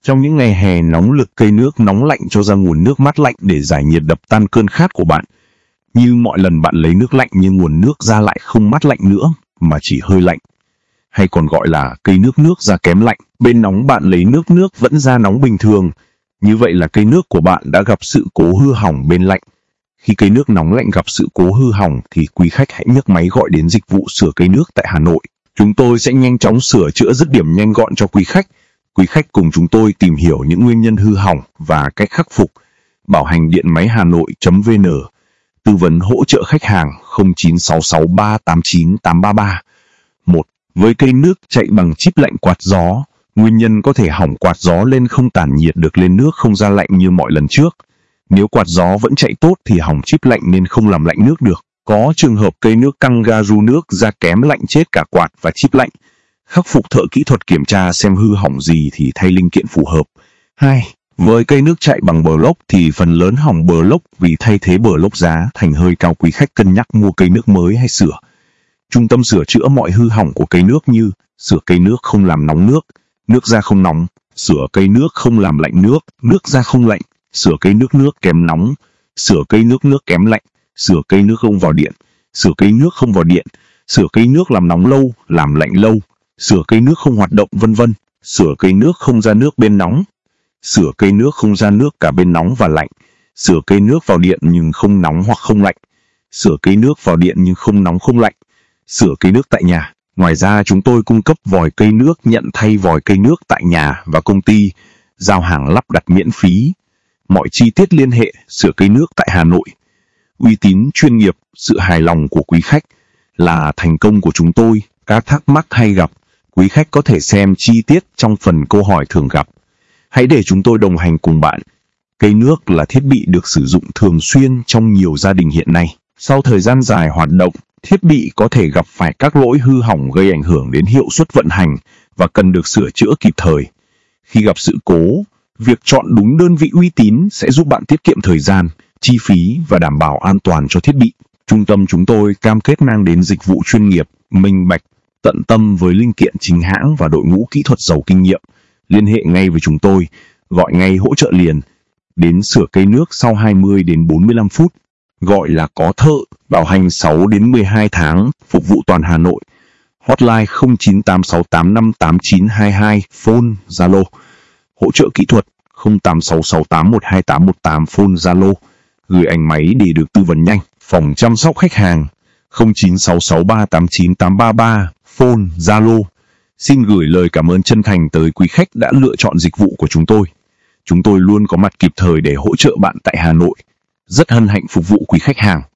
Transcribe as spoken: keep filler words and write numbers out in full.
Trong những ngày hè nóng lực, cây nước nóng lạnh cho ra nguồn nước mát lạnh để giải nhiệt đập tan cơn khát của bạn. Như mọi lần bạn lấy nước lạnh nhưng nguồn nước ra lại không mát lạnh nữa, mà chỉ hơi lạnh. Hay còn gọi là cây nước nước ra kém lạnh. Bên nóng bạn lấy nước nước vẫn ra nóng bình thường. Như vậy là cây nước của bạn đã gặp sự cố hư hỏng bên lạnh. Khi cây nước nóng lạnh gặp sự cố hư hỏng thì quý khách hãy nhấc máy gọi đến dịch vụ sửa cây nước tại Hà Nội. Chúng tôi sẽ nhanh chóng sửa chữa dứt điểm nhanh gọn cho quý khách. Quý khách cùng chúng tôi tìm hiểu những nguyên nhân hư hỏng và cách khắc phục. Bảo hành điện máy hà nội chấm vn. Tư vấn hỗ trợ khách hàng không chín sáu sáu ba tám chín tám ba ba. một. Với cây nước chạy bằng chip lạnh quạt gió, nguyên nhân có thể hỏng quạt gió lên không tản nhiệt được lên nước không ra lạnh như mọi lần trước. Nếu quạt gió vẫn chạy tốt thì hỏng chip lạnh nên không làm lạnh nước được. Có trường hợp cây nước căng ga ru nước ra kém lạnh chết cả quạt và chip lạnh. Khắc phục, thợ kỹ thuật kiểm tra xem hư hỏng gì thì thay linh kiện phù hợp. hai. Với cây nước chạy bằng bờ lốc thì phần lớn hỏng bờ lốc vì thay thế bờ lốc giá thành hơi cao, quý khách cân nhắc mua cây nước mới hay sửa. Trung tâm sửa chữa mọi hư hỏng của cây nước như sửa cây nước không làm nóng nước, nước ra không nóng, sửa cây nước không làm lạnh nước, nước ra không lạnh, sửa cây nước nước kém nóng, sửa cây nước nước kém lạnh, sửa cây nước không vào điện, sửa cây nước không vào điện, sửa cây nước làm nóng lâu, làm lạnh lâu, sửa cây nước không hoạt động vân vân, sửa cây nước không ra nước bên nóng, sửa cây nước không ra nước cả bên nóng và lạnh, sửa cây nước vào điện nhưng không nóng hoặc không lạnh, sửa cây nước vào điện nhưng không nóng không lạnh, sửa cây nước tại nhà. Ngoài ra chúng tôi cung cấp vòi cây nước nhận thay vòi cây nước tại nhà và công ty, giao hàng lắp đặt miễn phí. Mọi chi tiết liên hệ sửa cây nước tại Hà Nội. Uy tín, chuyên nghiệp, sự hài lòng của quý khách là thành công của chúng tôi. Các thắc mắc hay gặp, quý khách có thể xem chi tiết trong phần câu hỏi thường gặp. Hãy để chúng tôi đồng hành cùng bạn. Cây nước là thiết bị được sử dụng thường xuyên trong nhiều gia đình hiện nay. Sau thời gian dài hoạt động, thiết bị có thể gặp phải các lỗi hư hỏng gây ảnh hưởng đến hiệu suất vận hành và cần được sửa chữa kịp thời. Khi gặp sự cố, việc chọn đúng đơn vị uy tín sẽ giúp bạn tiết kiệm thời gian, chi phí và đảm bảo an toàn cho thiết bị. Trung tâm chúng tôi cam kết mang đến dịch vụ chuyên nghiệp, minh bạch, tận tâm với linh kiện chính hãng và đội ngũ kỹ thuật giàu kinh nghiệm. Liên hệ ngay với chúng tôi, gọi ngay hỗ trợ liền. Đến sửa cây nước sau hai mươi đến bốn mươi lăm phút. Gọi là có thợ, bảo hành sáu đến mười hai tháng, phục vụ toàn Hà Nội. Hotline không chín tám sáu tám năm tám chín hai hai, phone, Zalo. Hỗ trợ kỹ thuật không tám sáu sáu tám một hai tám một tám, phone, Zalo. Gửi ảnh máy để được tư vấn nhanh. Phòng chăm sóc khách hàng không chín sáu sáu ba tám chín tám ba ba, phone, Zalo. Xin gửi lời cảm ơn chân thành tới quý khách đã lựa chọn dịch vụ của chúng tôi. Chúng tôi luôn có mặt kịp thời để hỗ trợ bạn tại Hà Nội. Rất hân hạnh phục vụ quý khách hàng.